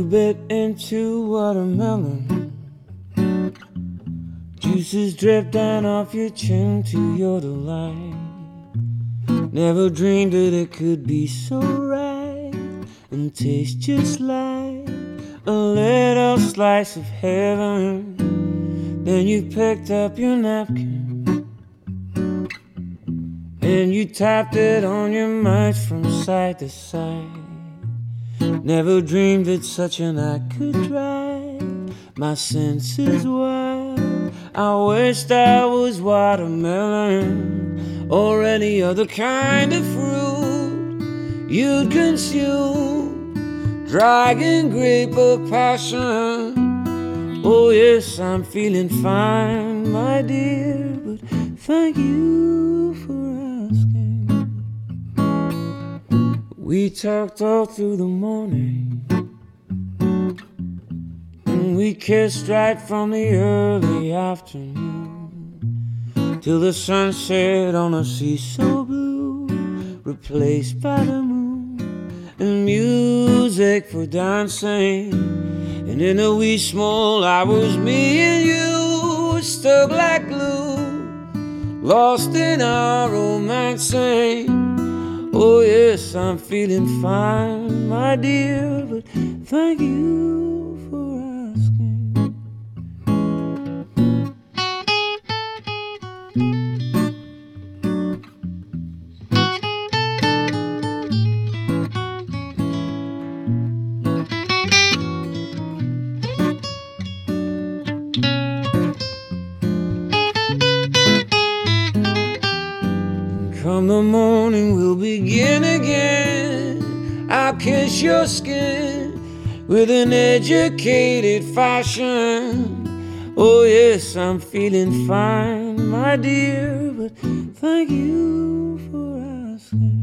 bit into watermelon. Juices drip down off your chin to your delight. Never dreamed that it could be so right and taste just like a little slice of heaven. Then you picked up your napkin and you tapped it on your mouth from side to side. Never dreamed that such an act could drive my senses wild. I wished I was watermelon or any other kind of fruit you'd consume. Dragon grape of passion. Oh yes, I'm feeling fine, my dear, but thank you for asking. We talked all through the morning, and we kissed right from the early afternoon till the sun set on a sea so blue, replaced by the moon and music for dancing. And in the wee small hours, me and you were stuck like glue, lost in our romancing. Oh yes, I'm feeling fine, my dear, but thank you for asking. Come the morning, we'll begin again. I'll kiss your skin with an educated fashion. Oh yes, I'm feeling fine, my dear, but thank you for asking.